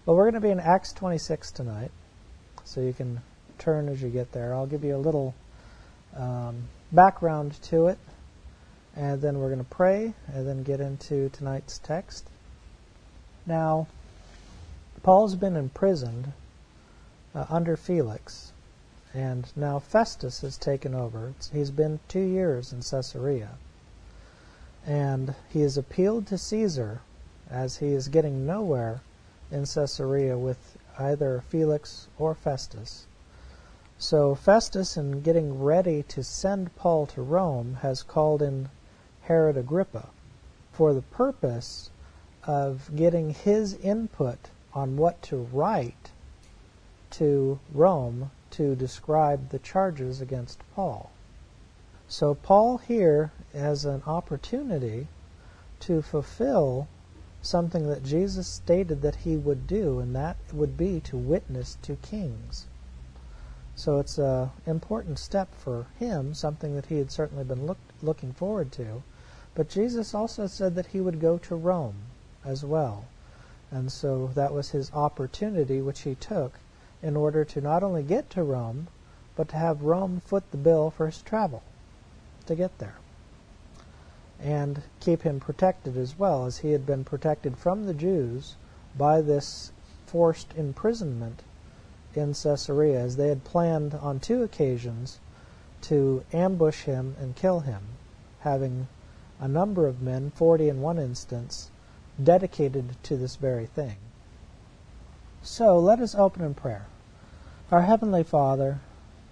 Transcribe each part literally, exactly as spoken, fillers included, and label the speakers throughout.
Speaker 1: But we're going to be in Acts twenty-six tonight, so you can turn as you get there. I'll give you a little um, background to it, and then we're going to pray, and then get into tonight's text. Now, Paul's been imprisoned uh, under Felix, and now Festus has taken over. He's been two years in Caesarea, and he has appealed to Caesar as he is getting nowhere in Caesarea with either Felix or Festus. So Festus, in getting ready to send Paul to Rome, has called in Herod Agrippa for the purpose of getting his input on what to write to Rome to describe the charges against Paul. So Paul here has an opportunity to fulfill something that Jesus stated that he would do, and that would be to witness to kings. So it's an important step for him, something that he had certainly been look, looking forward to. But Jesus also said that he would go to Rome as well. And so that was his opportunity, which he took in order to not only get to Rome, but to have Rome foot the bill for his travel to get there, and keep him protected as well, as he had been protected from the Jews by this forced imprisonment in Caesarea, as they had planned on two occasions to ambush him and kill him, having a number of men, forty in one instance, dedicated to this very thing. So let us open in prayer. Our Heavenly Father,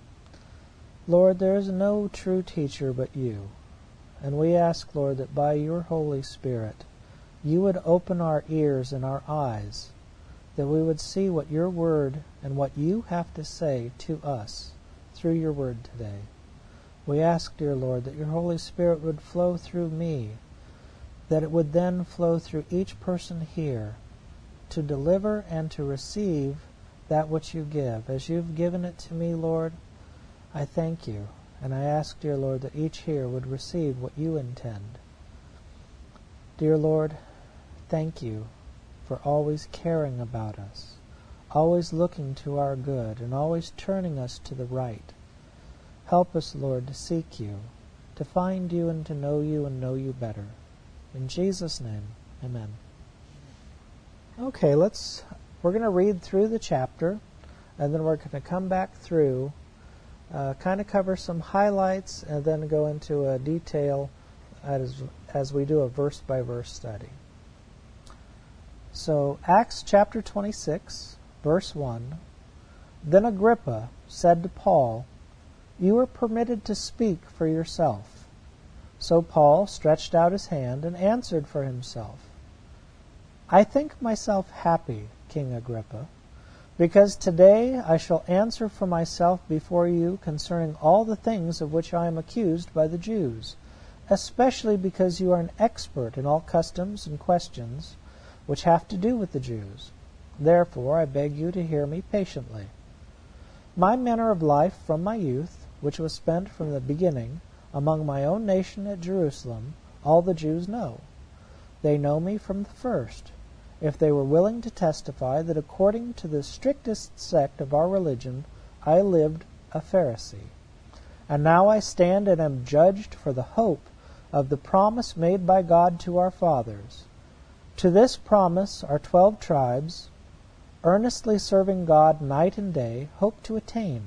Speaker 1: Lord, there is no true teacher but you. And we ask, Lord, that by your Holy Spirit, you would open our ears and our eyes, that we would see what your word and what you have to say to us through your word today. We ask, dear Lord, that your Holy Spirit would flow through me, that it would then flow through each person here to deliver and to receive that which you give. As you've given it to me, Lord, I thank you. And I ask, dear Lord, that each here would receive what you intend. Dear Lord, thank you for always caring about us, always looking to our good, and always turning us to the right. Help us, Lord, to seek you, to find you and to know you and know you better. In Jesus' name, amen. Okay, let's, we're going to read through the chapter, and then we're going to come back through Uh, kind of cover some highlights, and then go into a detail as, as we do a verse-by-verse study. So, Acts chapter twenty-six, verse one, Then Agrippa said to Paul, You are permitted to speak for yourself. So Paul stretched out his hand and answered for himself, I think myself happy, King Agrippa, because today I shall answer for myself before you concerning all the things of which I am accused by the Jews, especially because you are an expert in all customs and questions which have to do with the Jews. Therefore I beg you to hear me patiently. My manner of life from my youth, which was spent from the beginning among my own nation at Jerusalem, all the Jews know. They know me from the first, if they were willing to testify that according to the strictest sect of our religion, I lived a Pharisee. And now I stand and am judged for the hope of the promise made by God to our fathers. To this promise our twelve tribes, earnestly serving God night and day, hope to attain.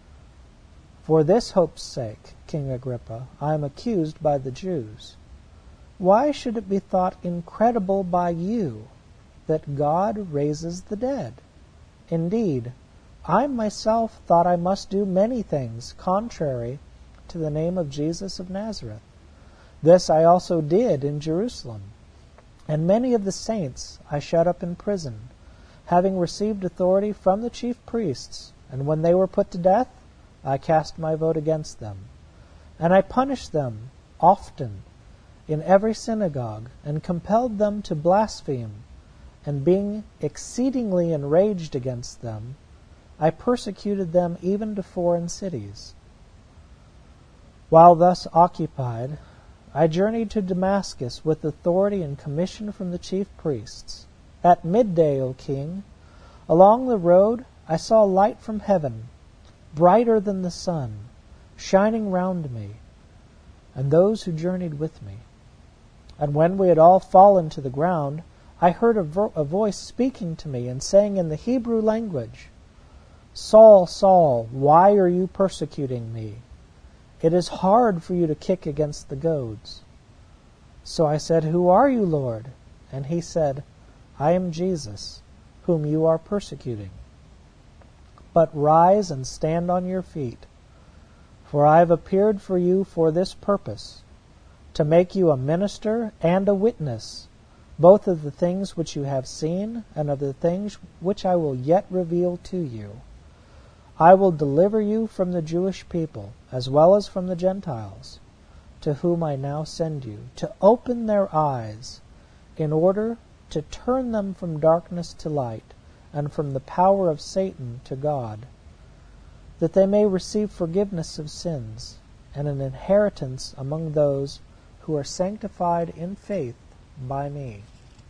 Speaker 1: For this hope's sake, King Agrippa, I am accused by the Jews. Why should it be thought incredible by you that God raises the dead? Indeed, I myself thought I must do many things contrary to the name of Jesus of Nazareth. This I also did in Jerusalem. And many of the saints I shut up in prison, having received authority from the chief priests, and when they were put to death, I cast my vote against them. And I punished them often in every synagogue, and compelled them to blaspheme. And being exceedingly enraged against them, I persecuted them even to foreign cities. While thus occupied, I journeyed to Damascus with authority and commission from the chief priests. At midday, O king, Along the road I saw a light from heaven, brighter than the sun, shining round me, and those who journeyed with me. And when we had all fallen to the ground, I heard a, vo- a voice speaking to me and saying in the Hebrew language, Saul, Saul, why are you persecuting me? It is hard for you to kick against the goads. So I said, Who are you, Lord? And he said, I am Jesus, whom you are persecuting. But rise and stand on your feet, for I have appeared for you for this purpose, to make you a minister and a witness, both of the things which you have seen and of the things which I will yet reveal to you. I will deliver you from the Jewish people, as well as from the Gentiles, to whom I now send you, to open their eyes, in order to turn them from darkness to light, and from the power of Satan to God, that they may receive forgiveness of sins, and an inheritance among those who are sanctified in faith by me.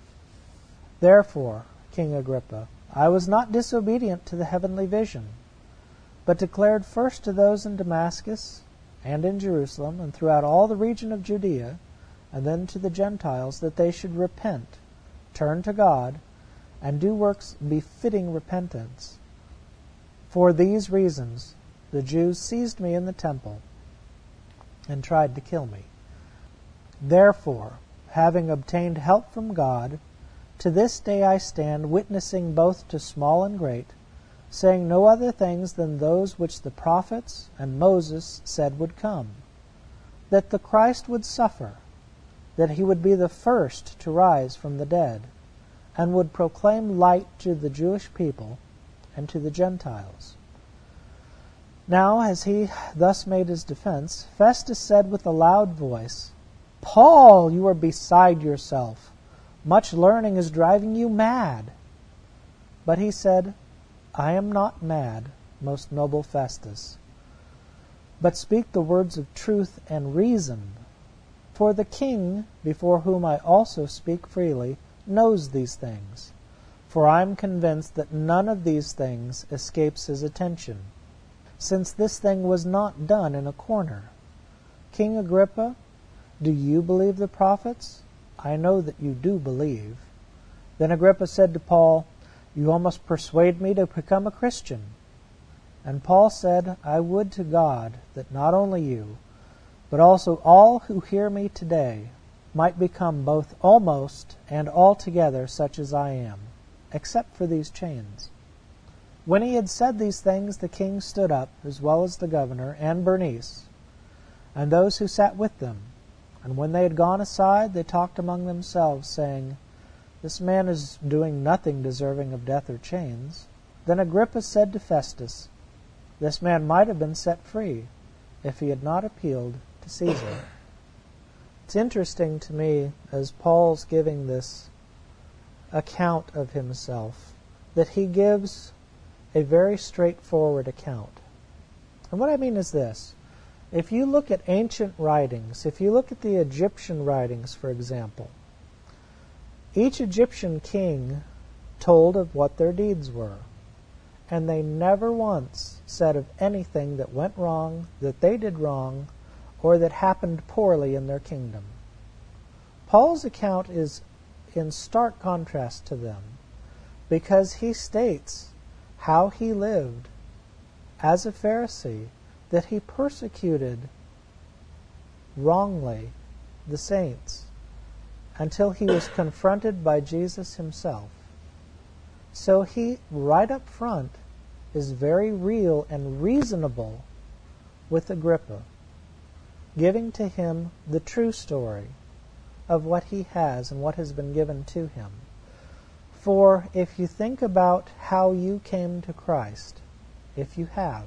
Speaker 1: Therefore, King Agrippa, I was not disobedient to the heavenly vision, but declared first to those in Damascus and in Jerusalem and throughout all the region of Judea, and then to the Gentiles, that they should repent, turn to God, and do works befitting repentance. For these reasons the Jews seized me in the temple and tried to kill me. Therefore, having obtained help from God, to this day I stand witnessing both to small and great, saying no other things than those which the prophets and Moses said would come, that the Christ would suffer, that he would be the first to rise from the dead, and would proclaim light to the Jewish people and to the Gentiles. Now, as he thus made his defense, Festus said with a loud voice, Paul, you are beside yourself. Much learning is driving you mad. But he said, I am not mad, most noble Festus, but speak the words of truth and reason. For the king, before whom I also speak freely, knows these things. For I am convinced that none of these things escapes his attention, since this thing was not done in a corner. King Agrippa, do you believe the prophets? I know that you do believe. Then Agrippa said to Paul, You almost persuade me to become a Christian. And Paul said, I would to God that not only you, but also all who hear me today might become both almost and altogether such as I am, except for these chains. When he had said these things, the king stood up, as well as the governor, and Bernice, and those who sat with them. And when they had gone aside, they talked among themselves, saying, This man is doing nothing deserving of death or chains. Then Agrippa said to Festus, This man might have been set free, if he had not appealed to Caesar. It's interesting to me, as Paul's giving this account of himself, that he gives a very straightforward account. And what I mean is this. If you look at ancient writings, if you look at the Egyptian writings, for example, each Egyptian king told of what their deeds were, and they never once said of anything that went wrong, that they did wrong, or that happened poorly in their kingdom. Paul's account is in stark contrast to them, because he states how he lived as a Pharisee, that he persecuted wrongly the saints until he was confronted by Jesus himself. So he, right up front, is very real and reasonable with Agrippa, giving to him the true story of what he has and what has been given to him. For if you think about how you came to Christ, if you have,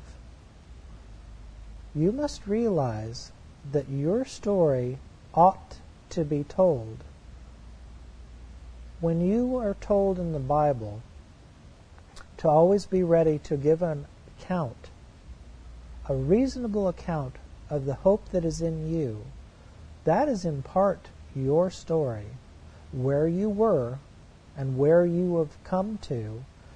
Speaker 1: you must realize that your story ought to be told. When you are told in the Bible to always be ready to give an account, a reasonable account of the hope that is in you, that is in part your story, where you were and where you have come to,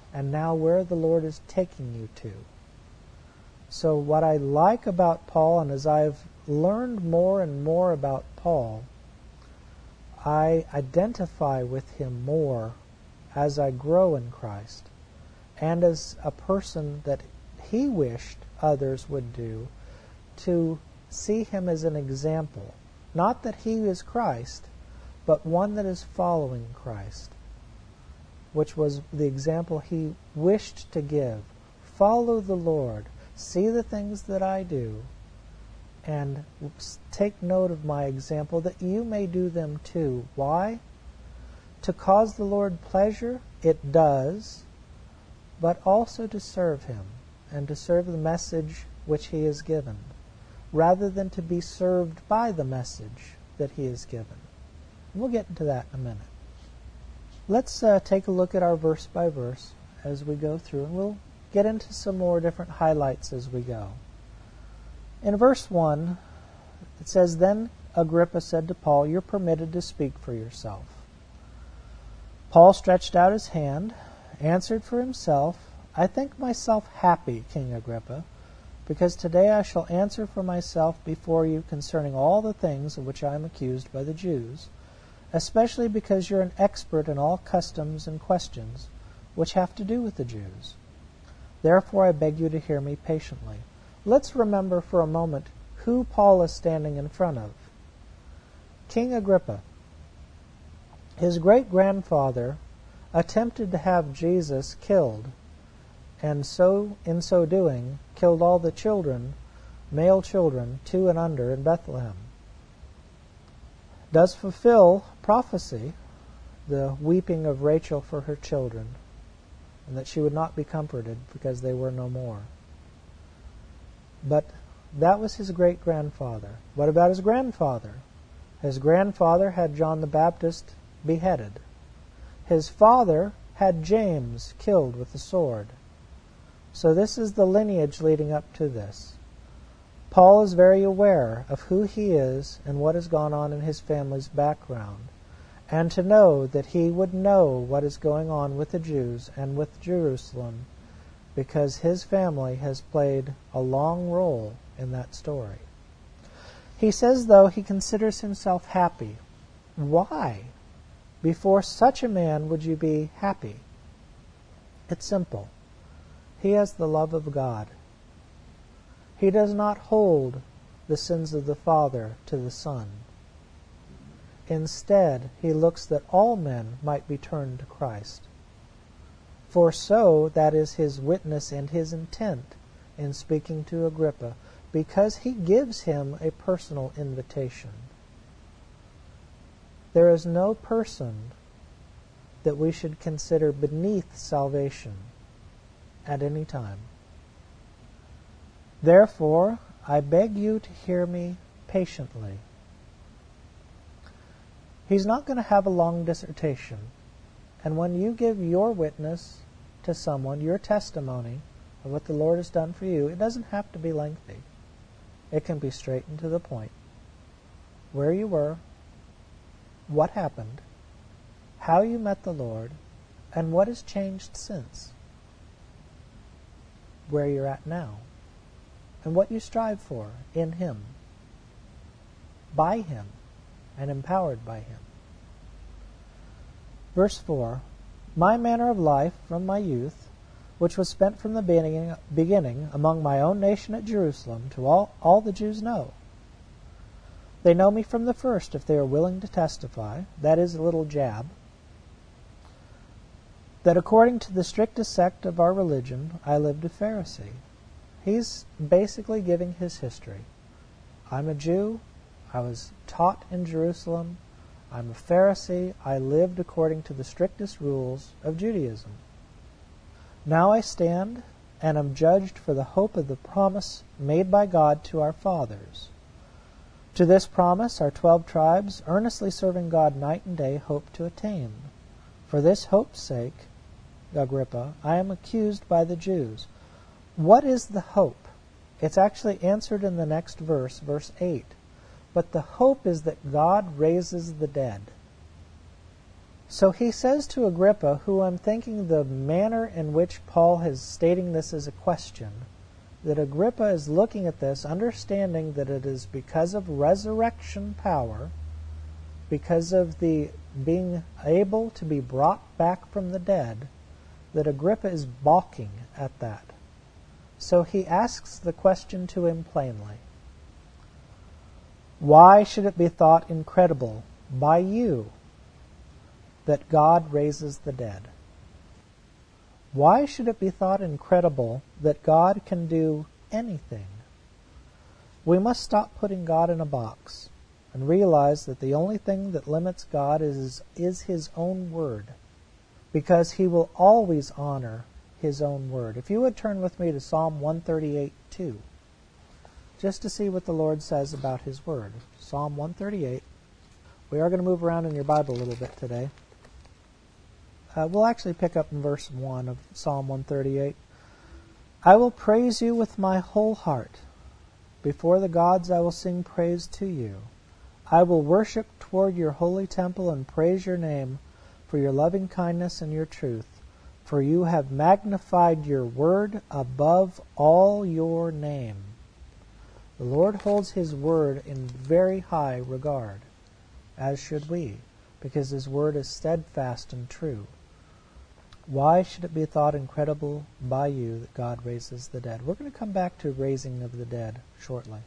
Speaker 1: and now where the Lord is taking you to. So what I like about Paul, and as I've learned more and more about Paul, I identify with him more as I grow in Christ, and as a person that he wished others would do, to see him as an example. Not that he is Christ, but one that is following Christ, which was the example he wished to give. Follow the Lord, see the things that I do, and take note of my example, that you may do them too. Why? To cause the Lord pleasure, it does, but also to serve him, and to serve the message which he has given, rather than to be served by the message that he has given. And we'll get into that in a minute. Let's uh, take a look at our verse by verse as we go through, and we'll get into some more different highlights as we go. In verse one, it says, "Then Agrippa said to Paul, 'You're permitted to speak for yourself.' Paul stretched out his hand, answered for himself, 'I think myself happy, King Agrippa, because today I shall answer for myself before you concerning all the things of which I am accused by the Jews, especially because you're an expert in all customs and questions which have to do with the Jews. Therefore I beg you to hear me patiently.'" Let's remember for a moment who Paul is standing in front of. King Agrippa. His great-grandfather attempted to have Jesus killed, and so, in so doing, killed all the children, male children, two and under, in Bethlehem. Does fulfill prophecy, the weeping of Rachel for her children, and that she would not be comforted because they were no more. But that was his great-grandfather. What about his grandfather? His grandfather had John the Baptist beheaded. His father had James killed with the sword. So this is the lineage leading up to this. Paul is very aware of who he is and what has gone on in his family's background, and to know that he would know what is going on with the Jews and with Jerusalem, because his family has played a long role in that story. He says, though, he considers himself happy. Why? Before such a man would you be happy? It's simple. He has the love of God. He does not hold the sins of the Father to the Son. Instead, he looks that all men might be turned to Christ. For so that is his witness and his intent in speaking to Agrippa, because he gives him a personal invitation. There is no person that we should consider beneath salvation at any time. Therefore, I beg you to hear me patiently. He's not going to have a long dissertation. And when you give your witness to someone, your testimony of what the Lord has done for you, it doesn't have to be lengthy. It can be straight and to the point. Where you were, what happened, how you met the Lord, and what has changed since. Where you're at now, and what you strive for in Him, by Him, and empowered by Him. Verse four, "My manner of life from my youth, which was spent from the beginning, beginning among my own nation at Jerusalem, to all, all the Jews know. They know me from the first, if they are willing to testify," that is a little jab, "that according to the strictest sect of our religion, I lived a Pharisee." He's basically giving his history. I'm a Jew. I was taught in Jerusalem. I'm a Pharisee. I lived according to the strictest rules of Judaism. Now I stand and am judged for the hope of the promise made by God to our fathers. To this promise our twelve tribes, earnestly serving God night and day, hope to attain. For this hope's sake, Agrippa, I am accused by the Jews. What is the hope? It's actually answered in the next verse, verse eight. But the hope is that God raises the dead. So he says to Agrippa, who I'm thinking the manner in which Paul is stating this as a question, that Agrippa is looking at this, understanding that it is because of resurrection power, because of the being able to be brought back from the dead, that Agrippa is balking at that. So he asks the question to him plainly. Why should it be thought incredible by you that God raises the dead? Why should it be thought incredible that God can do anything? We must stop putting God in a box and realize that the only thing that limits God is, is His own word, because He will always honor His own word. If you would turn with me to Psalm one thirty-eight two, just to see what the Lord says about His word. Psalm one thirty-eight. We are going to move around in your Bible a little bit today. Uh, we'll actually pick up in verse one of Psalm one thirty-eight. I will praise you with my whole heart. Before the gods I will sing praise to you. I will worship toward your holy temple and praise your name for your loving kindness and your truth. For you have magnified your word above all your name. The Lord holds His word in very high regard, as should we, because His word is steadfast and true. Why should it be thought incredible by you that God raises the dead? We're going to come back to raising of the dead shortly.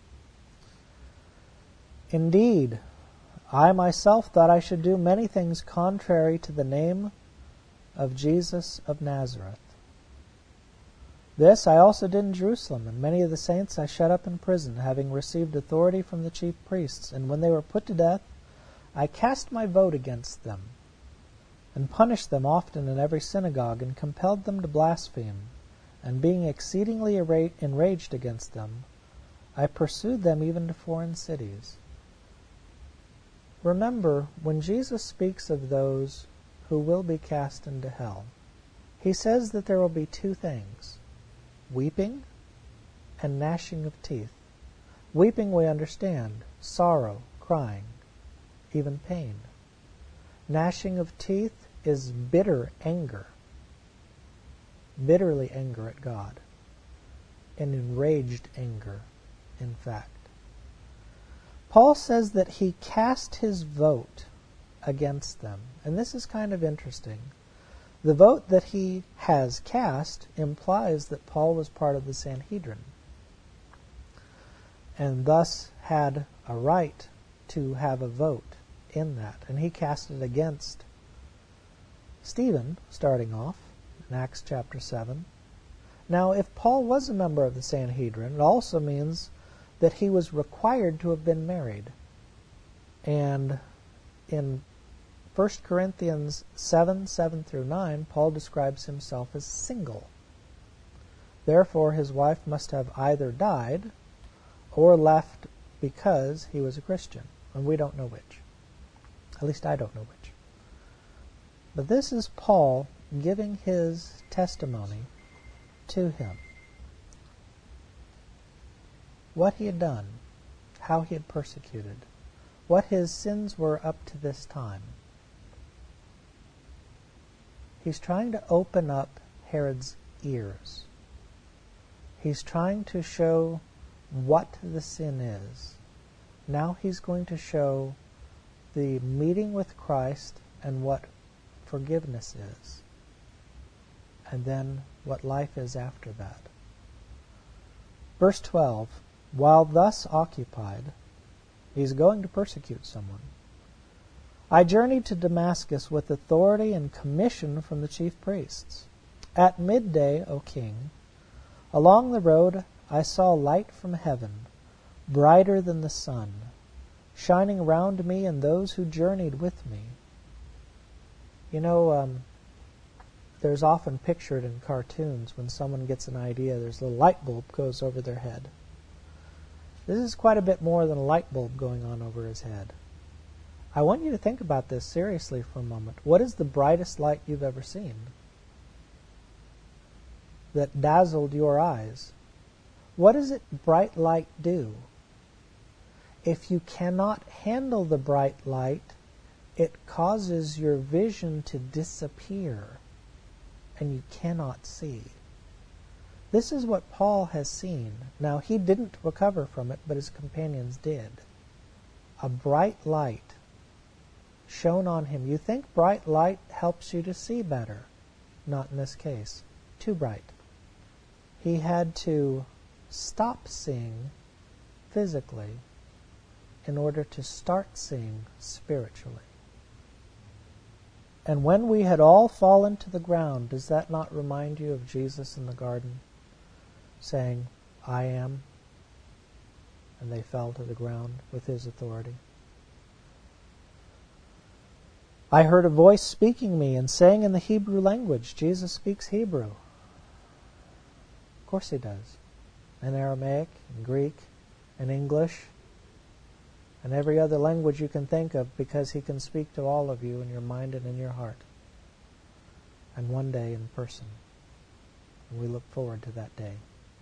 Speaker 1: Indeed, I myself thought I should do many things contrary to the name of Jesus of Nazareth. This I also did in Jerusalem, and many of the saints I shut up in prison, having received authority from the chief priests. And when they were put to death, I cast my vote against them, and punished them often in every synagogue, and compelled them to blaspheme. And being exceedingly enraged against them, I pursued them even to foreign cities. Remember, when Jesus speaks of those who will be cast into hell, He says that there will be two things: weeping and gnashing of teeth. Weeping we understand, sorrow, crying, even pain. Gnashing of teeth is bitter anger, bitterly anger at God, an enraged anger, in fact. Paul says that he cast his vote against them, and this is kind of interesting. The vote that he has cast implies that Paul was part of the Sanhedrin, and thus had a right to have a vote in that, and he cast it against Stephen, starting off in Acts chapter seven. Now, if Paul was a member of the Sanhedrin, it also means that he was required to have been married. And in First Corinthians seven, seven through nine, Paul describes himself as single. Therefore, his wife must have either died or left because he was a Christian, and we don't know which. At least I don't know which. But this is Paul giving his testimony to him. What he had done, how he had persecuted, what his sins were up to this time. He's trying to open up Herod's ears. He's trying to show what the sin is. Now he's going to show the meeting with Christ and what forgiveness is, and then what life is after that. Verse twelve, while thus occupied, he's going to persecute someone. I journeyed to Damascus with authority and commission from the chief priests. At midday, O king, along the road I saw light from heaven, brighter than the sun, shining round me and those who journeyed with me. You know, um, there's often pictured in cartoons when someone gets an idea, there's a little light bulb goes over their head. This is quite a bit more than a light bulb going on over his head. I want you to think about this seriously for a moment. What is the brightest light you've ever seen that dazzled your eyes? What does it bright light do? If you cannot handle the bright light, it causes your vision to disappear and you cannot see. This is what Paul has seen. Now, he didn't recover from it, but his companions did. A bright light shone on him. You think bright light helps you to see better. Not in this case. Too bright. He had to stop seeing physically in order to start seeing spiritually. And when we had all fallen to the ground, does that not remind you of Jesus in the garden, saying, I am, and they fell to the ground with his authority? I heard a voice speaking me and saying in the Hebrew language. Jesus speaks Hebrew. Of course he does. And Aramaic, and Greek, and English, and every other language you can think of, because he can speak to all of you in your mind and in your heart. And one day in person. And we look forward to that day.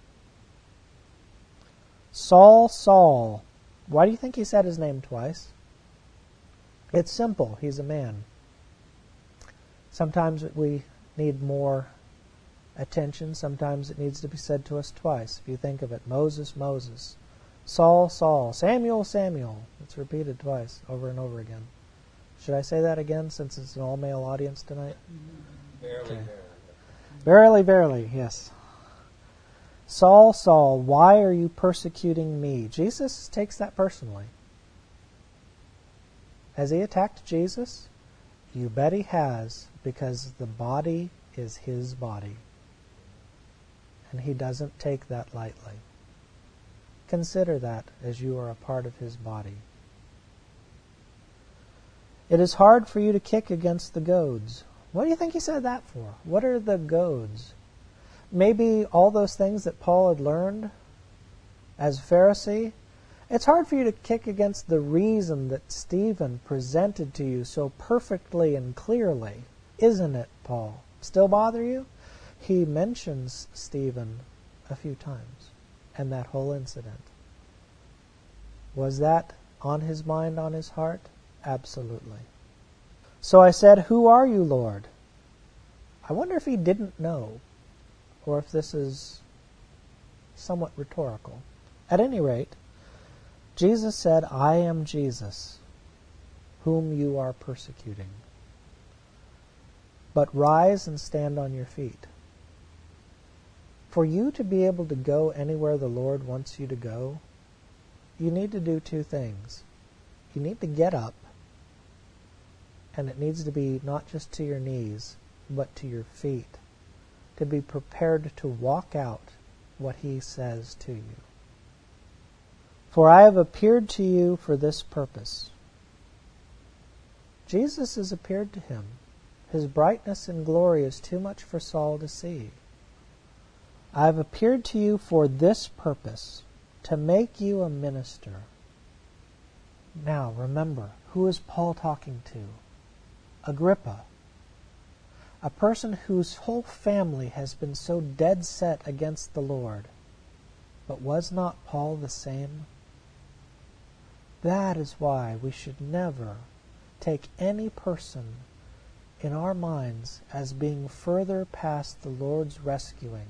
Speaker 1: Saul, Saul. Why do you think he said his name twice? It's simple. He's a man. Sometimes we need more attention. Sometimes it needs to be said to us twice. If you think of it, Moses, Moses. Saul, Saul. Samuel, Samuel. It's repeated twice, over and over again. Should I say that again, since it's an all-male audience tonight?
Speaker 2: Verily,
Speaker 1: Okay.
Speaker 2: verily.
Speaker 1: Verily, verily, yes. Saul, Saul, why are you persecuting me? Jesus takes that personally. Has he attacked Jesus? You bet he has, because the body is his body. And he doesn't take that lightly. Consider that as you are a part of his body. It is hard for you to kick against the goads. What do you think he said that for? What are the goads? Maybe all those things that Paul had learned as a Pharisee. It's hard for you to kick against the reason that Stephen presented to you so perfectly and clearly. Isn't it, Paul? Still bother you? He mentions Stephen a few times and that whole incident. Was that on his mind, on his heart? Absolutely. So I said, who are you, Lord? I wonder if he didn't know, or if this is somewhat rhetorical. At any rate, Jesus said, I am Jesus, whom you are persecuting. But rise and stand on your feet. For you to be able to go anywhere the Lord wants you to go, you need to do two things. You need to get up, and it needs to be not just to your knees, but to your feet, to be prepared to walk out what he says to you. For I have appeared to you for this purpose. Jesus has appeared to him. His brightness and glory is too much for Saul to see. I have appeared to you for this purpose, to make you a minister. Now, remember, who is Paul talking to? Agrippa. A person whose whole family has been so dead set against the Lord. But was not Paul the same? That is why we should never take any person in our minds as being further past the Lord's rescuing.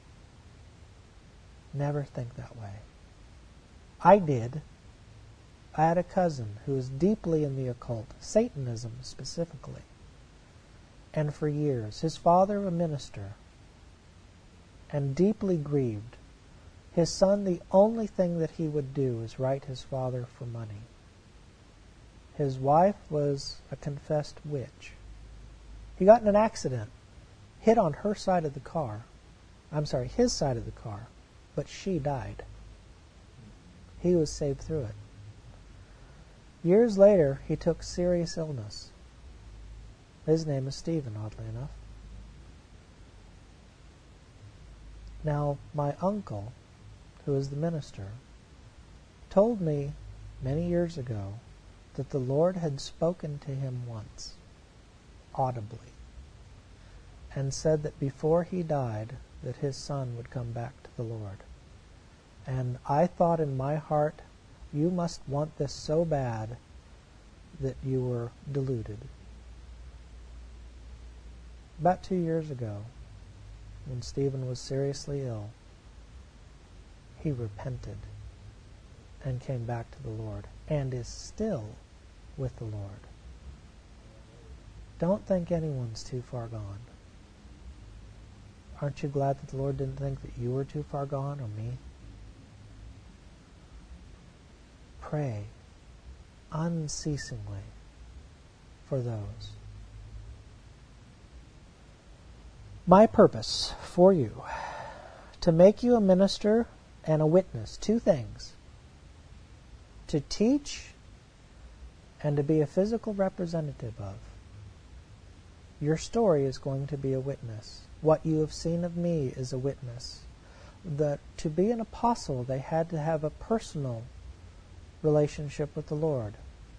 Speaker 1: Never think that way. I did. I had a cousin who was deeply in the occult, Satanism specifically. And for years, his father a minister, and deeply grieved. His son, the only thing that he would do is write his father for money. His wife was a confessed witch. He got in an accident, hit on her side of the car. I'm sorry, his side of the car, but she died. He was saved through it. Years later, he took serious illness. His name is Stephen, oddly enough. Now, my uncle, who is the minister, told me many years ago that the Lord had spoken to him once, audibly, and said that before he died, that his son would come back to the Lord. And I thought in my heart, you must want this so bad that you were deluded. About two years ago, when Stephen was seriously ill, he repented and came back to the Lord and is still with the Lord. Don't think anyone's too far gone. Aren't you glad that the Lord didn't think that you were too far gone, or me? Pray unceasingly for those. My purpose for you, to make you a minister and a witness. Two things. To teach and to be a physical representative of. Your story is going to be a witness. What you have seen of me is a witness. That to be an apostle, they had to have a personal relationship with the Lord.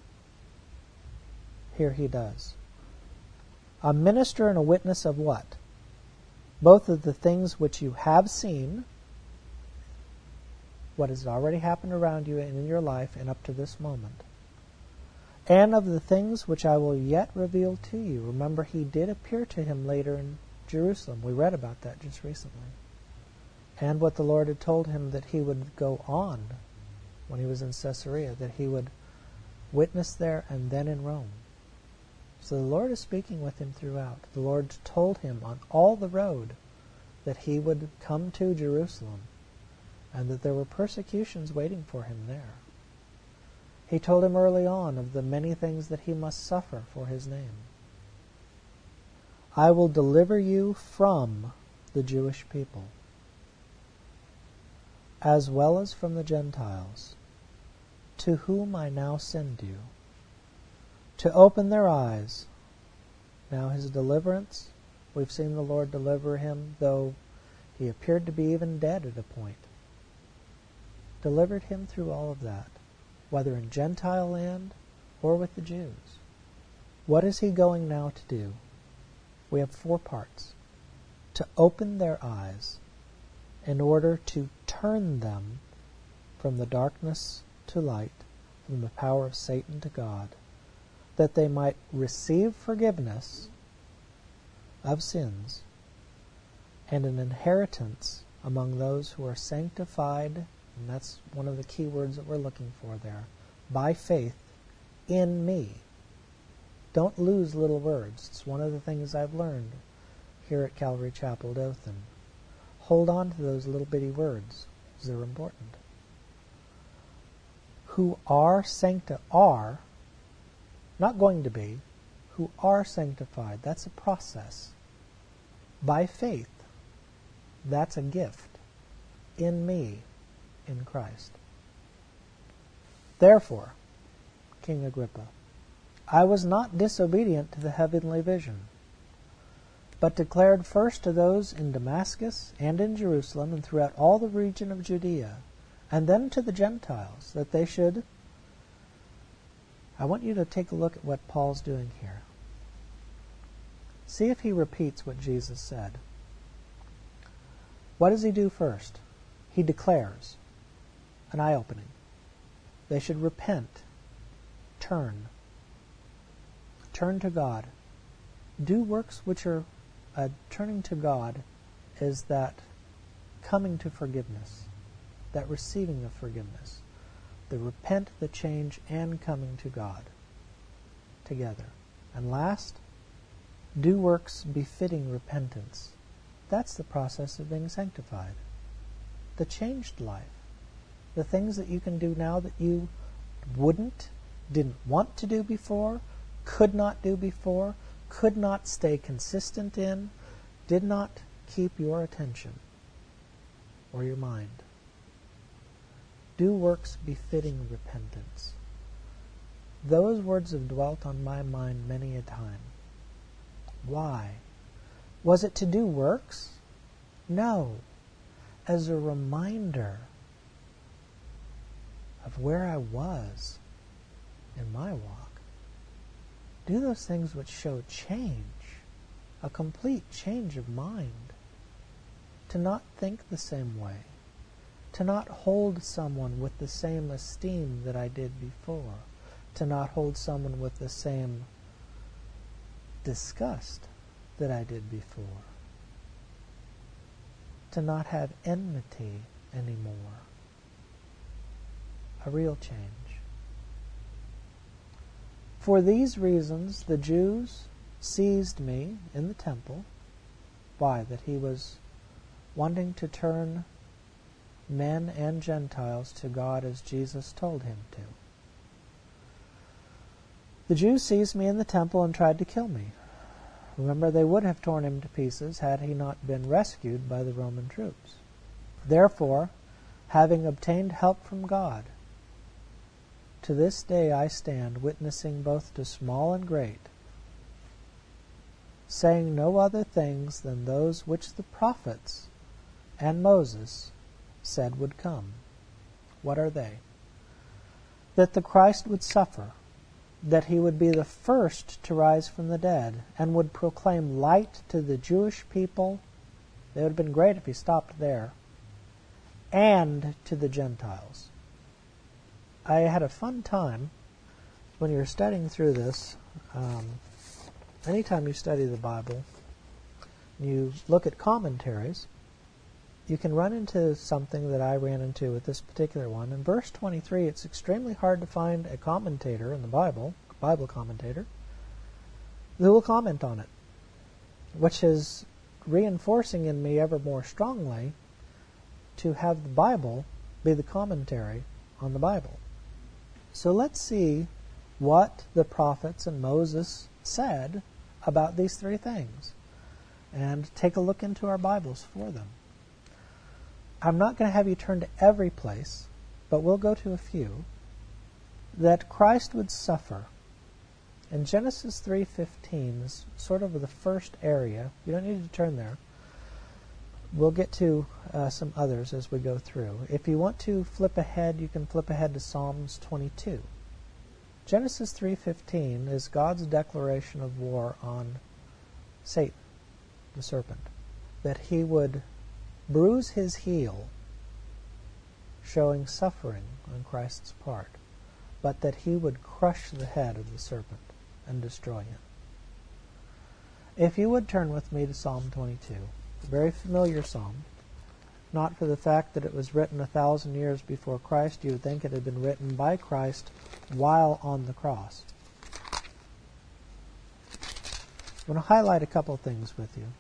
Speaker 1: Here he does. A minister and a witness of what? Both of the things which you have seen, what has already happened around you and in your life and up to this moment, and of the things which I will yet reveal to you. Remember, he did appear to him later in Jerusalem. We read about that just recently. And what the Lord had told him that he would go on when he was in Caesarea, that he would witness there and then in Rome. So the Lord is speaking with him throughout. The Lord told him on all the road that he would come to Jerusalem and that there were persecutions waiting for him there. He told him early on of the many things that he must suffer for his name. I will deliver you from the Jewish people, as well as from the Gentiles, to whom I now send you, to open their eyes. Now his deliverance, we've seen the Lord deliver him, though he appeared to be even dead at a point. Delivered him through all of that, whether in Gentile land or with the Jews. What is he going now to do? We have four parts. To open their eyes in order to turn them from the darkness to light, from the power of Satan to God, that they might receive forgiveness of sins and an inheritance among those who are sanctified, and that's one of the key words that we're looking for there, by faith in me. Don't lose little words. It's one of the things I've learned here at Calvary Chapel, Dothan. Hold on to those little bitty words, because they're important. Who are sancti- are, not going to be, who are sanctified. That's a process. By faith. That's a gift. In me, in Christ. Therefore, King Agrippa, I was not disobedient to the heavenly vision, but declared first to those in Damascus and in Jerusalem and throughout all the region of Judea, and then to the Gentiles, that they should... I want you to take a look at what Paul's doing here. See if he repeats what Jesus said. What does he do first? He declares an eye-opening. They should repent, turn, turn to God. Do works which are uh, turning to God is that coming to forgiveness, that receiving of forgiveness, the repent, the change, and coming to God together. And last, do works befitting repentance. That's the process of being sanctified. The changed life. The things that you can do now that you wouldn't, didn't want to do before, could not do before, could not stay consistent in, did not keep your attention or your mind. Do works befitting repentance. Those words have dwelt on my mind many a time. Why? Was it to do works? No. As a reminder of where I was in my walk. Do those things which show change, a complete change of mind. To not think the same way. To not hold someone with the same esteem that I did before. to not hold someone with the same disgust that I did before. To not have enmity anymore. A real change. For these reasons, the Jews seized me in the temple. Why? That he was wanting to turn men and Gentiles to God as Jesus told him to. The Jews seized me in the temple and tried to kill me. Remember, they would have torn him to pieces had he not been rescued by the Roman troops. Therefore, having obtained help from God, to this day I stand witnessing both to small and great, saying no other things than those which the prophets and Moses said would come. What are they? That the Christ would suffer, that he would be the first to rise from the dead, and would proclaim light to the Jewish people. It would have been great if he stopped there. And to the Gentiles. I had a fun time when you're studying through this. Um, anytime you study the Bible, you look at commentaries, you can run into something that I ran into with this particular one. In verse twenty-three, it's extremely hard to find a commentator in the Bible, a Bible commentator, who will comment on it, which is reinforcing in me ever more strongly to have the Bible be the commentary on the Bible. So let's see what the prophets and Moses said about these three things, and take a look into our Bibles for them. I'm not going to have you turn to every place, but we'll go to a few. That Christ would suffer. In Genesis three fifteen is sort of the first area. You don't need to turn there. We'll get to uh, some others as we go through. If you want to flip ahead, you can flip ahead to Psalms twenty-two. Genesis three fifteen is God's declaration of war on Satan, the serpent. That he would bruise his heel, showing suffering on Christ's part, but that he would crush the head of the serpent and destroy him. If you would turn with me to Psalm twenty-two, a very familiar psalm, not for the fact that it was written a thousand years before Christ, you would think it had been written by Christ while on the cross. I want to highlight a couple things with you.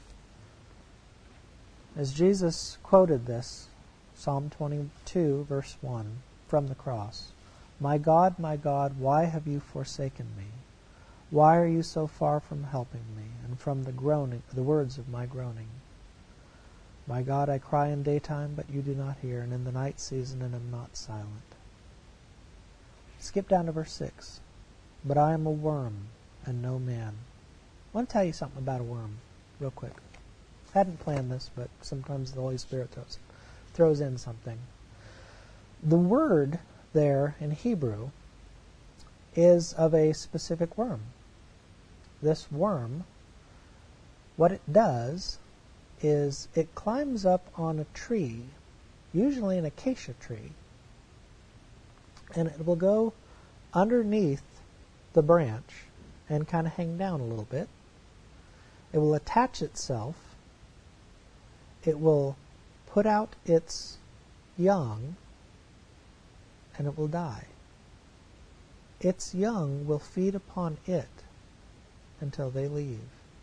Speaker 1: As Jesus quoted this, Psalm twenty-two, verse one, from the cross, "My God, my God, why have you forsaken me? Why are you so far from helping me, and from the groaning, the words of my groaning? My God, I cry in daytime, but you do not hear, and in the night season, and am not silent." Skip down to verse six. "But I am a worm, and no man." I want to tell you something about a worm, real quick. I hadn't planned this, but sometimes the Holy Spirit throws, throws in something. The word there in Hebrew is of a specific worm. This worm, what it does is it climbs up on a tree, usually an acacia tree, and it will go underneath the branch and kind of hang down a little bit. It will attach itself. It will put out its young, and it will die. Its young will feed upon it until they leave.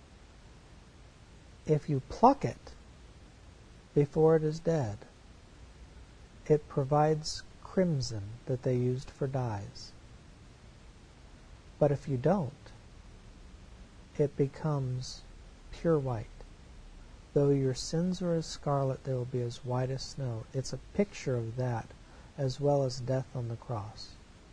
Speaker 1: If you pluck it before it is dead, it provides crimson that they used for dyes. But if you don't, it becomes pure white. Though your sins are as scarlet, they will be as white as snow. It's a picture of that, as well as death on the cross.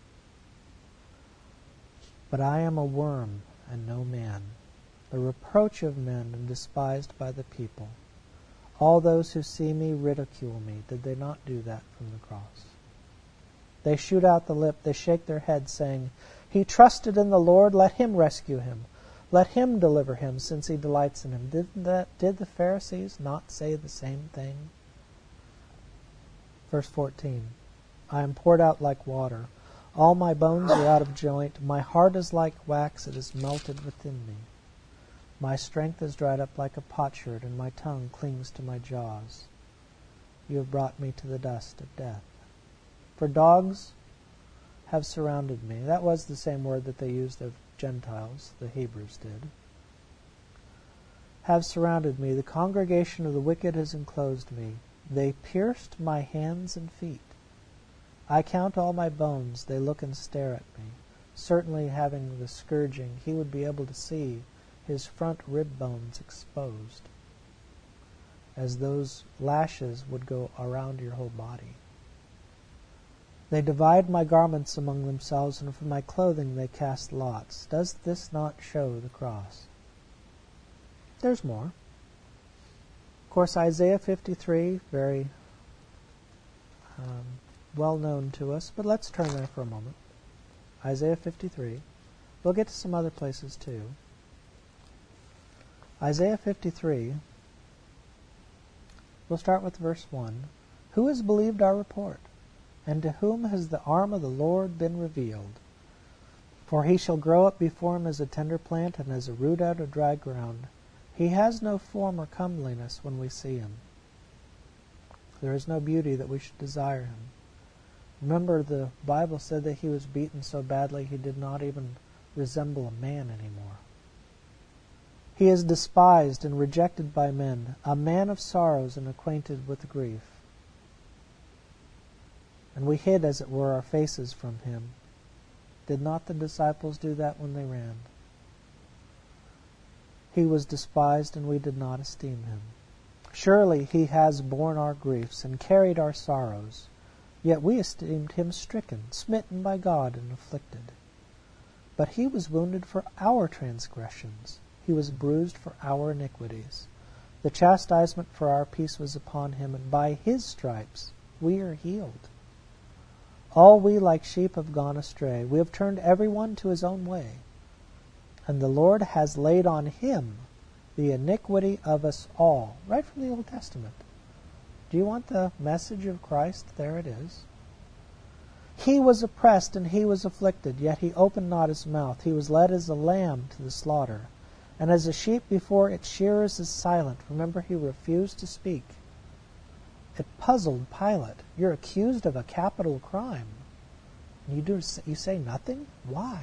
Speaker 1: "But I am a worm and no man, the reproach of men and despised by the people. All those who see me ridicule me." Did they not do that from the cross? "They shoot out the lip, they shake their heads, saying, 'He trusted in the Lord, let him rescue him. Let him deliver him, since he delights in him.'" Didn't that, did the Pharisees not say the same thing? Verse fourteen, "I am poured out like water. All my bones are out of joint. My heart is like wax, it is melted within me. My strength is dried up like a potsherd, and my tongue clings to my jaws. You have brought me to the dust of death. For dogs have surrounded me. That was the same word that they used of Gentiles, the Hebrews did. Have surrounded me. The congregation of the wicked has enclosed me. They pierced my hands and feet. I count all my bones. They look and stare at me. Certainly, having the scourging, he would be able to see his front rib bones exposed, as those lashes would go around your whole body. They divide my garments among themselves, and for my clothing they cast lots. Does this not show the cross? There's more. Of course, Isaiah fifty-three, very um, well known to us, but let's turn there for a moment. Isaiah fifty-three. We'll get to some other places too. Isaiah fifty-three, we'll start with verse one. Who has believed our report? And to whom has the arm of the Lord been revealed? For he shall grow up before him as a tender plant and as a root out of dry ground. He has no form or comeliness when we see him. There is no beauty that we should desire him. Remember, the Bible said that he was beaten so badly he did not even resemble a man anymore. He is despised and rejected by men, a man of sorrows and acquainted with grief. And we hid, as it were, our faces from him. Did not the disciples do that when they ran? He was despised, and we did not esteem him. Surely he has borne our griefs and carried our sorrows. Yet we esteemed him stricken, smitten by God, and afflicted. But he was wounded for our transgressions. He was bruised for our iniquities. The chastisement for our peace was upon him, and by his stripes we are healed. All we like sheep have gone astray. We have turned every one to his own way. And the Lord has laid on him the iniquity of us all. Right from the Old Testament. Do you want the message of Christ? There it is. He was oppressed and he was afflicted, yet he opened not his mouth. He was led as a lamb to the slaughter, and as a sheep before its shearers is silent. Remember, he refused to speak. It puzzled Pilate. You're accused of a capital crime. And you do you say nothing? Why?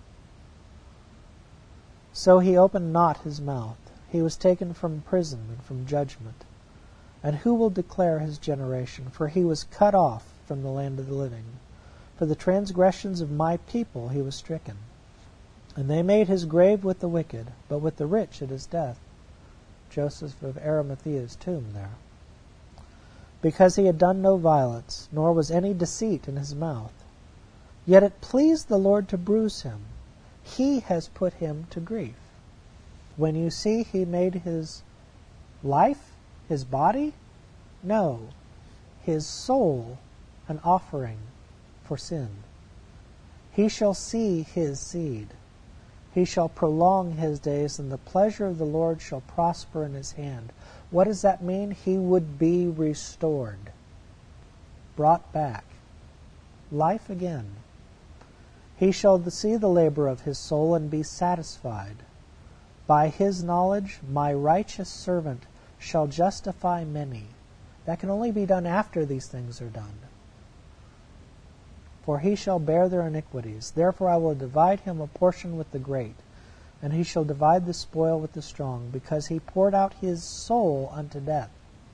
Speaker 1: So he opened not his mouth. He was taken from prison and from judgment. And who will declare his generation? For he was cut off from the land of the living. For the transgressions of my people he was stricken. And they made his grave with the wicked, but with the rich at his death. Joseph of Arimathea's tomb there. Because he had done no violence, nor was any deceit in his mouth. Yet it pleased the Lord to bruise him. He has put him to grief. When you see he made his life, his body, no, his soul an offering for sin. He shall see his seed. He shall prolong his days, and the pleasure of the Lord shall prosper in his hand. What does that mean? He would be restored, brought back, life again. He shall see the labor of his soul and be satisfied. By his knowledge, my righteous servant shall justify many. That can only be done after these things are done. For he shall bear their iniquities. Therefore I will divide him a portion with the great, and he shall divide the spoil with the strong, because he poured out his soul unto death.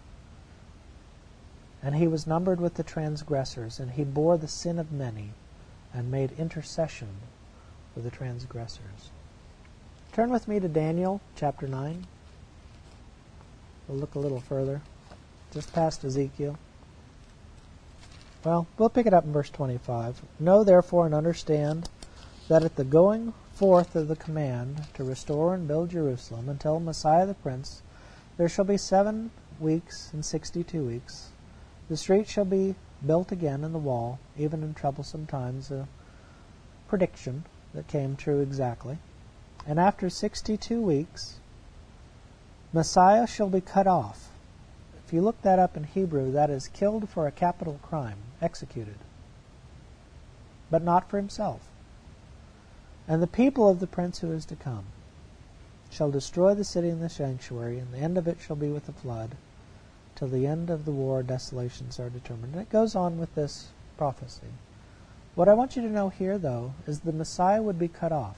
Speaker 1: And he was numbered with the transgressors, and he bore the sin of many, and made intercession for the transgressors. Turn with me to Daniel chapter nine. We'll look a little further, just past Ezekiel. Well, we'll pick it up in verse twenty-five. Know therefore and understand that at the going forth of the command to restore and build Jerusalem until Messiah the Prince, there shall be seven weeks and sixty-two weeks. The street shall be built again in the wall, even in troublesome times, a prediction that came true exactly. And after sixty-two weeks, Messiah shall be cut off. If you look that up in Hebrew, that is killed for a capital crime, executed. but not for himself. And the people of the prince who is to come shall destroy the city and the sanctuary, and the end of it shall be with the flood. Till the end of the war, desolations are determined. And it goes on with this prophecy. What I want you to know here, though, is the Messiah would be cut off.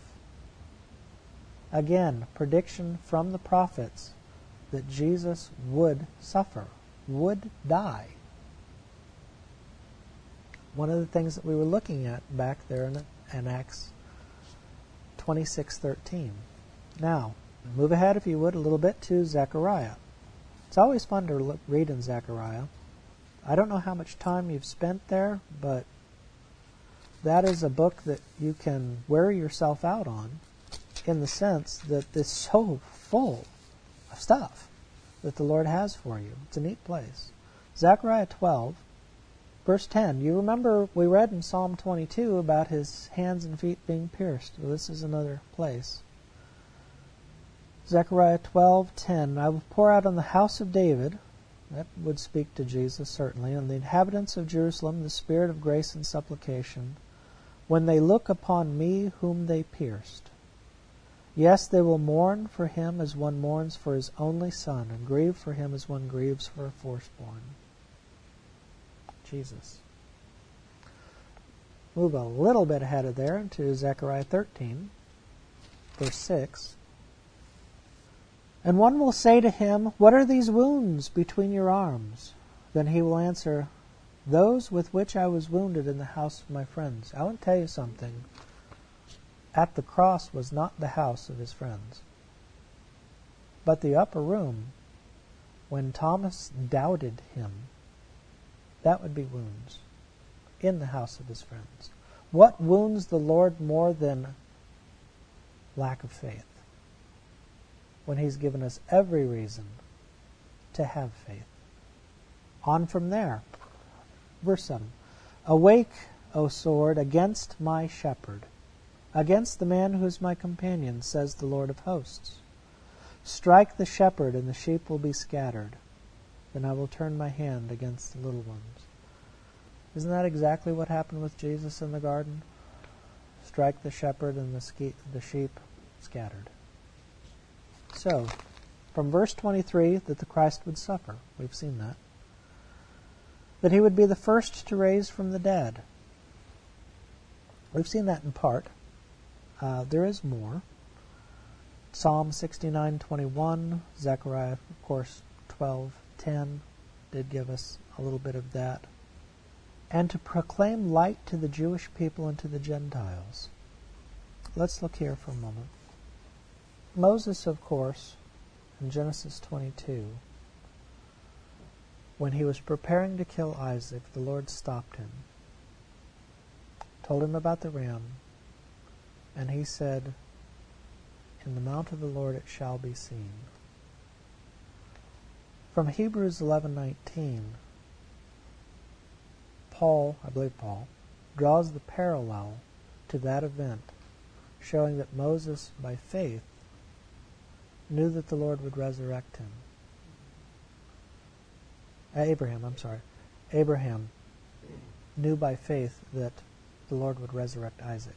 Speaker 1: Again, prediction from the prophets that Jesus would suffer, would die. One of the things that we were looking at back there in, in Acts twenty-six thirteen. Now, move ahead, if you would, a little bit to Zechariah. It's always fun to look, read in Zechariah. I don't know how much time you've spent there, but that is a book that you can wear yourself out on, in the sense that it's so full of stuff that the Lord has for you. It's a neat place. Zechariah twelve, verse ten. You remember we read in Psalm twenty-two about his hands and feet being pierced. Well, this is another place. Zechariah twelve ten. I will pour out on the house of David, that would speak to Jesus certainly, and the inhabitants of Jerusalem the spirit of grace and supplication, when they look upon me whom they pierced. Yes, they will mourn for him as one mourns for his only son, and grieve for him as one grieves for a firstborn. Jesus. Move a little bit ahead of there into Zechariah thirteen, verse six. And one will say to him, what are these wounds between your arms? Then he will answer, those with which I was wounded in the house of my friends. I want to tell you something. At the cross was not the house of his friends, but the upper room. When Thomas doubted him, that would be wounds in the house of his friends. What wounds the Lord more than lack of faith? When he's given us every reason to have faith. On from there. Verse seven. Awake, O sword, against my shepherd, against the man who is my companion, says the Lord of hosts. Strike the shepherd, and the sheep will be scattered. Then I will turn my hand against the little ones. Isn't that exactly what happened with Jesus in the garden? Strike the shepherd, and the, ske- the sheep scattered. So, from verse twenty-three, that the Christ would suffer. We've seen that. That he would be the first to raise from the dead. We've seen that in part. Uh, there is more. Psalm sixty-nine twenty-one, Zechariah, of course, twelve ten did give us a little bit of that. And to proclaim light to the Jewish people and to the Gentiles. Let's look here for a moment. Moses, of course, in Genesis twenty-two, when he was preparing to kill Isaac, the Lord stopped him, told him about the ram, and he said, in the mount of the Lord it shall be seen. From Hebrews eleven nineteen, Paul, I believe Paul, draws the parallel to that event, showing that Moses, by faith, knew that the Lord would resurrect him. Abraham, I'm sorry. Abraham knew by faith that the Lord would resurrect Isaac.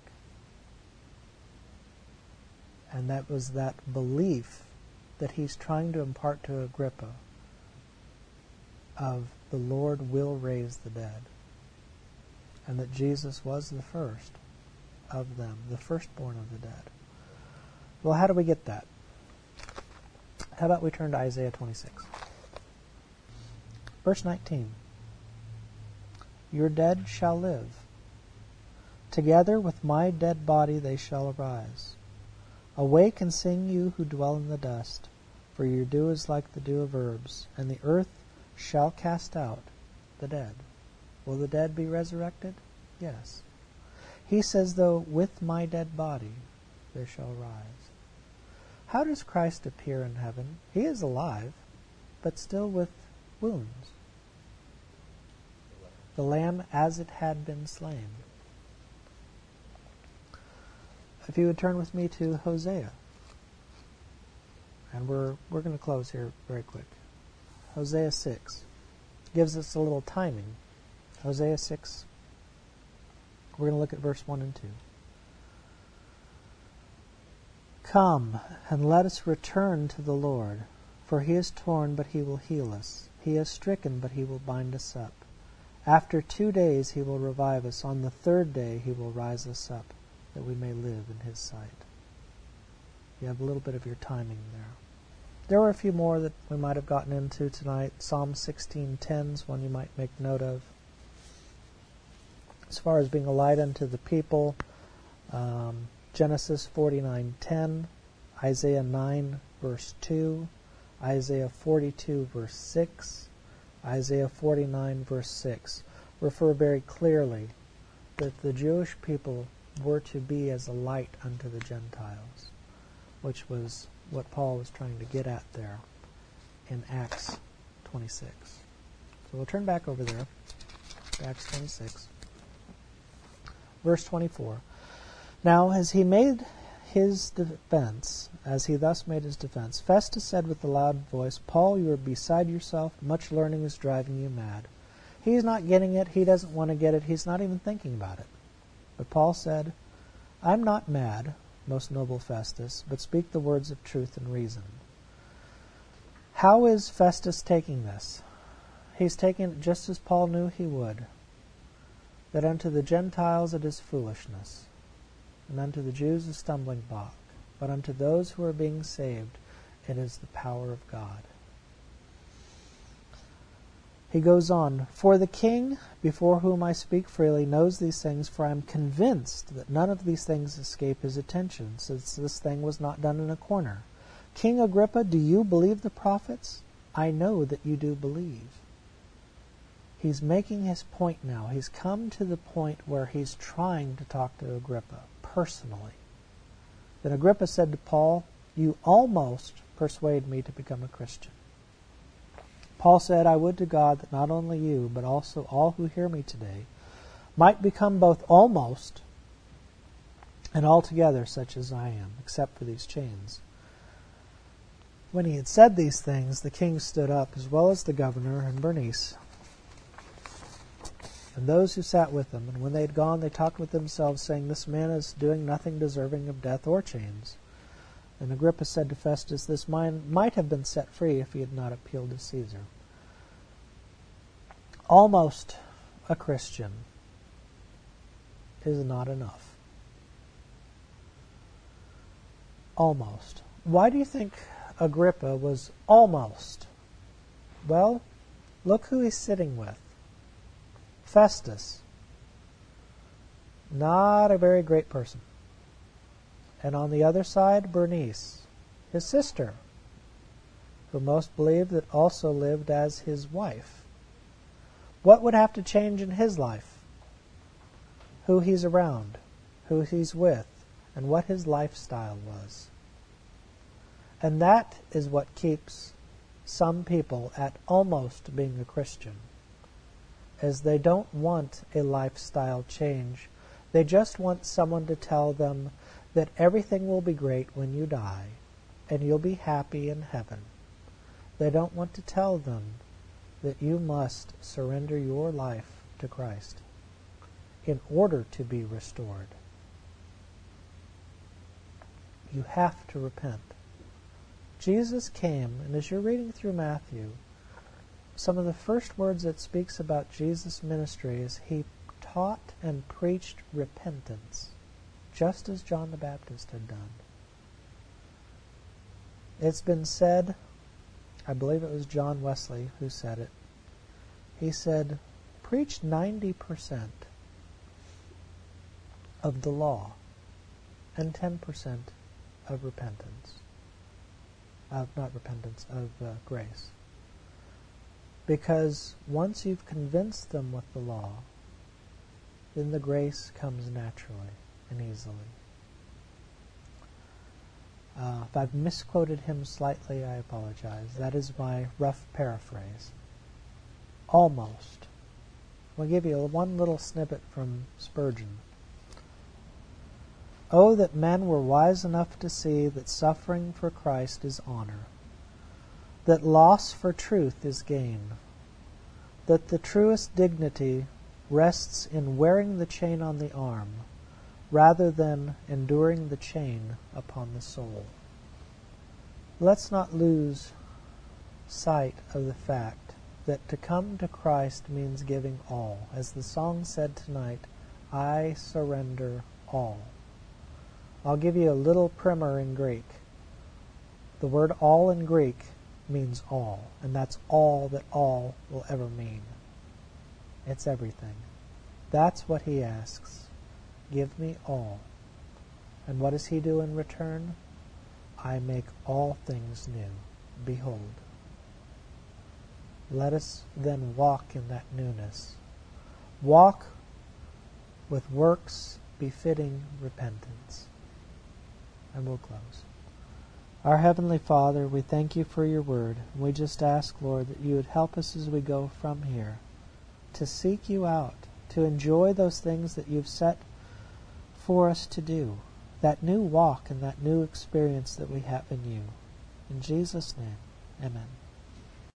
Speaker 1: And that was that belief that he's trying to impart to Agrippa of the Lord will raise the dead. And that Jesus was the first of them, the firstborn of the dead. Well, how do we get that? How about we turn to Isaiah twenty-six? Verse nineteen. Your dead shall live. Together with my dead body they shall arise. Awake and sing, you who dwell in the dust, for your dew is like the dew of herbs, and the earth shall cast out the dead. Will the dead be resurrected? Yes. He says, though, with my dead body they shall rise. How does Christ appear in heaven? He is alive, but still with wounds. The Lamb as it had been slain. If you would turn with me to Hosea. And we're we're going to close here very quick. Hosea six gives us a little timing. Hosea six. We're going to look at verse one and two. Come, and let us return to the Lord, for he is torn, but he will heal us. He is stricken, but he will bind us up. After two days he will revive us. On the third day he will rise us up, that we may live in his sight. You have a little bit of your timing there. There were a few more that we might have gotten into tonight. Psalm sixteen ten is one you might make note of. As far as being a light unto the people, um, Genesis forty-nine ten, Isaiah nine verse two, Isaiah forty-two verse six, Isaiah forty-nine verse six refer very clearly that the Jewish people were to be as a light unto the Gentiles, which was what Paul was trying to get at there in Acts twenty-six. So we'll turn back over there to Acts twenty-six. Verse twenty-four. Now, as he made his defense, as he thus made his defense, Festus said with a loud voice, Paul, you are beside yourself. Much learning is driving you mad. He's not getting it. He doesn't want to get it. He's not even thinking about it. But Paul said, I'm not mad, most noble Festus, but speak the words of truth and reason. How is Festus taking this? He's taking it just as Paul knew he would, that unto the Gentiles it is foolishness, and unto the Jews a stumbling block, but unto those who are being saved it is the power of God. He goes on, For the king, before whom I speak freely, knows these things, for I am convinced that none of these things escape his attention, since this thing was not done in a corner. King Agrippa, do you believe the prophets? I know that you do believe. He's making his point now. He's come to the point where he's trying to talk to Agrippa personally. Then Agrippa said to Paul, you almost persuade me to become a Christian. Paul said, I would to God that not only you, but also all who hear me today, might become both almost and altogether such as I am, except for these chains. When he had said these things, the king stood up, as well as the governor and Bernice, and those who sat with them. And when they had gone, they talked with themselves, saying, This man is doing nothing deserving of death or chains. And Agrippa said to Festus, This man might have been set free if he had not appealed to Caesar. Almost a Christian is not enough. Almost. Why do you think Agrippa was almost? Well, look who he's sitting with. Festus. Not a very great person. And on the other side, Bernice, his sister, who most believed that also lived as his wife. What would have to change in his life? Who he's around, who he's with, and what his lifestyle was. And that is what keeps some people at almost being a Christian, as they don't want a lifestyle change. They just want someone to tell them that everything will be great when you die, and you'll be happy in heaven. They don't want to tell them that you must surrender your life to Christ in order to be restored. You have to repent. Jesus came, and as you're reading through Matthew, some of the first words it speaks about Jesus' ministry is he taught and preached repentance, just as John the Baptist had done. It's been said, I believe it was John Wesley who said it, he said, preach ninety percent of the law and ten percent of repentance. Of, not repentance, of uh, grace. Because once you've convinced them with the law, then the grace comes naturally and easily. Uh, if I've misquoted him slightly, I apologize. That is my rough paraphrase. Almost. I'll give you one little snippet from Spurgeon. Oh, that men were wise enough to see that suffering for Christ is honor, that loss for truth is gain, that the truest dignity rests in wearing the chain on the arm rather than enduring the chain upon the soul. Let's not lose sight of the fact that to come to Christ means giving all. As the song said tonight, I surrender all. I'll give you a little primer in Greek. The word all in Greek means all, and that's all that all will ever mean. It's everything. That's what he asks. Give me all. And what does he do in return? I make all things new. Behold. Let us then walk in that newness. Walk with works befitting repentance. And we'll close. Our Heavenly Father, we thank you for your word. We just ask, Lord, that you would help us as we go from here to seek you out, to enjoy those things that you've set for us to do, that new walk and that new experience that we have in you. In Jesus' name, amen.